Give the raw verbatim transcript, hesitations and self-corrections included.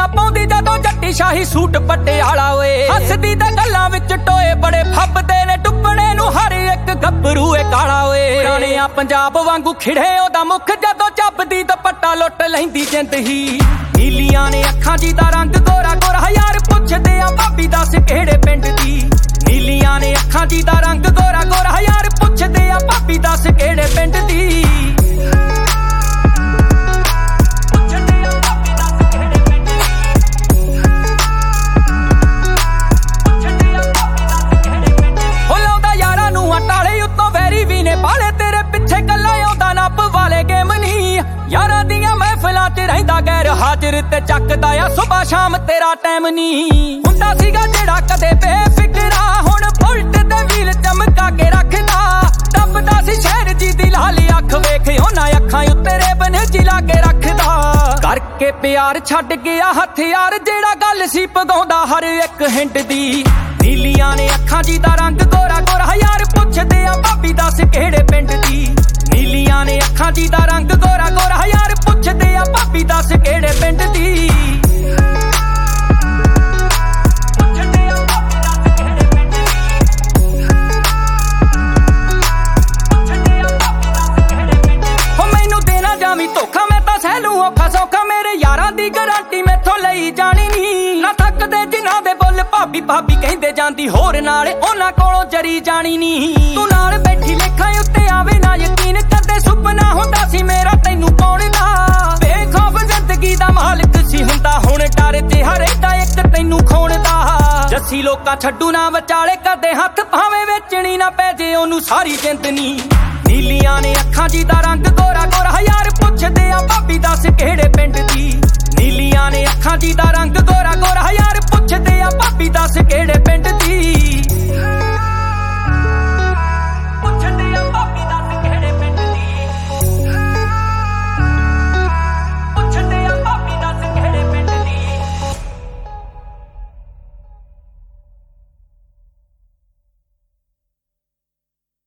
ਪਾਉਂਦੀ ਜਦੋਂ ਜੱਟੀ ਸ਼ਾਹੀ ਸੂਟ ਪਟਿਆਲਾ ਓਏ ਹੱਸਦੀ ਤੇ ਗੱਲਾਂ ਵਿੱਚ ਟੋਏ ਬੜੇ ਫੱਬਦੇ ਨੇ ਟੁੱਪਣੇ ਨੂੰ ਹਰ ਇੱਕ ਗੱਭਰੂ ਏ ਕਾਲਾ ਓਏ ਪੁਰਾਣਿਆਂ ਪੰਜਾਬ ਵਾਂਗੂ ਖਿੜੇ ਉਹਦਾ ਮੁੱਖ ਜਦੋਂ ਚੱਬਦੀ ਦੁਪੱਟਾ ਲੁੱਟ ਲੈਂਦੀ ਜਿੰਦ ਹੀ ਨੀਲੀਆਂ ਨੇ ਅੱਖਾਂ ਜੀ ਦਾ ਰੰਗ ਗੋਰਾ ਗੋਰਾ ਯਾਰ ਪੁੱਛਦੇ ਆ ਭਾਬੀ ਦੱਸ ਕਿਹੜੇ ਪਿੰਡ ਦੀ ਨੀਲੀਆਂ ਨੇ ਅੱਖਾਂ ਜੀ ਦਾ ਰੰਗ ਗੋਰਾ ਗੋਰਾ ਯਾਰ ਪੁੱਛਦੇ ਆ ਭਾਬੀ ਦੱਸ ਕਿਹੜੇ ਪਿੰਡ ਦੀ ਬਾਲੇ ਤੇਰੇ ਪਿੱਛੇ ਕੱਲਾ ਆਉਂਦਾ ਨੱਪ ਵਾਲੇ ਗੇਮ ਨਹੀਂ ਯਾਰਾਂ ਦੀਆਂ ਮਹਿਫਲਾਂ ਚ ਰਹਿੰਦਾ ਗੈਰ ਹਾਜ਼ਰ ਤੇ ਚੱਕਦਾ ਆ ਸੁਬਾ ਸ਼ਾਮ ਤੇਰਾ ਟਾਈਮ ਨਹੀਂ ਹੁੰਦਾ ਸੀਗਾ ਜਿਹੜਾ ਕਦੇ ਬੇਫਿਕਰਾ ਹੁਣ ਬੁਲਟ ਤੇ ਵੀਲ ਚਮਕਾ ਕੇ ਰੱਖਦਾ ਟੱਪਦਾ ਸੀ ਸ਼ਹਿਰ ਜੀ ਦੀ ਲਾਲੀ ਅੱਖ ਵੇਖ ਉਹਨਾਂ ਅੱਖਾਂ ਉੱਤੇ ਰੇਬਨ ਜਿਲਾ ਕੇ ਰੱਖਦਾ ਕਰਕੇ ਪਿਆਰ ਛੱਡ ਗਿਆ ਹਥਿਆਰ ਜਿਹੜਾ ਗੱਲ ਸੀ ਪਗਾਉਂਦਾ ਹਰ ਇੱਕ ਹਿੰਟ ਦੀ ਨੀਲੀਆਂ ਨੇ ਅੱਖਾਂ ਜੀ ਦਾ ਰੰਗ ਗੋਰਾ ਗੋਰਾ ਯਾਰ ਪੁੱਛਦੇ ਆ ਭਾਬੀ ਦੱਸ ਕਿਹੜੇ ਪਿੰਡ ਦੀ ਨੀਲੀਆਂ ਨੇ ਅੱਖਾਂ ਜੀ ਦਾ ਰੰਗ ਗੋਰਾ ਗੋਰਾ ਯਾਰ ਪੁੱਛਦੇ ਆ ਭਾਬੀ ਦੱਸ ਕਿਹੜੇ ਪਿੰਡ ਦੀ ਹੋ ਮੈਨੂੰ ਦੇਣਾ ਜਾਵੀਂ ਧੋਖਾ ਮੈਂ ਤਾਂ ਸਹਿ ਲੂੰ ਔਖਾ ਸੌਖਾ ਮੇਰੇ ਯਾਰਾਂ ਦੀ ਗਾਰੰਟੀ ਮੈਥੋਂ ਲਈ ਜਾਣੀ ਨਹੀਂ ਨਾ ਥੱਕਦੇ ਜਿਨ੍ਹਾਂ ਦੇ ਬੁੱਲ ਭਾਬੀ ਭਾਬੀ ਕਹਿੰਦੇ ਜਾਂਦੀ ਹੋਰ ਨਾਲ ਉਹਨਾਂ ਕੋਲੋਂ ਜਰੀ ਜਾਣੀ ਨਹੀਂ ਤੂੰ ਨਾਲ ਬੈਠੀ ਲੇਖਾਂ ਉੱਤੇ ਆਵੇ ਨਾ ਯਕੀਨ ਕਦੇ ਸੁਪਨਾ ਹੁੰਦਾ ਸੀ ਮੇਰਾ ਤੈਨੂੰ ਪਾਉਣ ਦਾ ਬੇਖੌਫ ਜ਼ਿੰਦਗੀ ਦਾ ਮਾਲਕ ਸੀ ਹੁੰਦਾ ਹੁਣ ਡਰ ਤੇ ਹਰੇਦਾ ਇੱਕ ਤੈਨੂੰ ਖੋਣ ਦਾ ਜੱਸੀ ਲੋਕਾਂ ਛੱਡੂ ਨਾ ਵਿਚਾਲੇ ਕਦੇ ਹੱਥ ਭਾਵੇਂ ਵੇਚਣੀ ਨਾ ਪੈ ਜੇ ਉਹਨੂੰ ਸਾਰੀ ਜਿੰਦ ਨੀ ਨੀਲੀਆਂ ਨੇ ਅੱਖਾਂ ਜੀ ਦਾ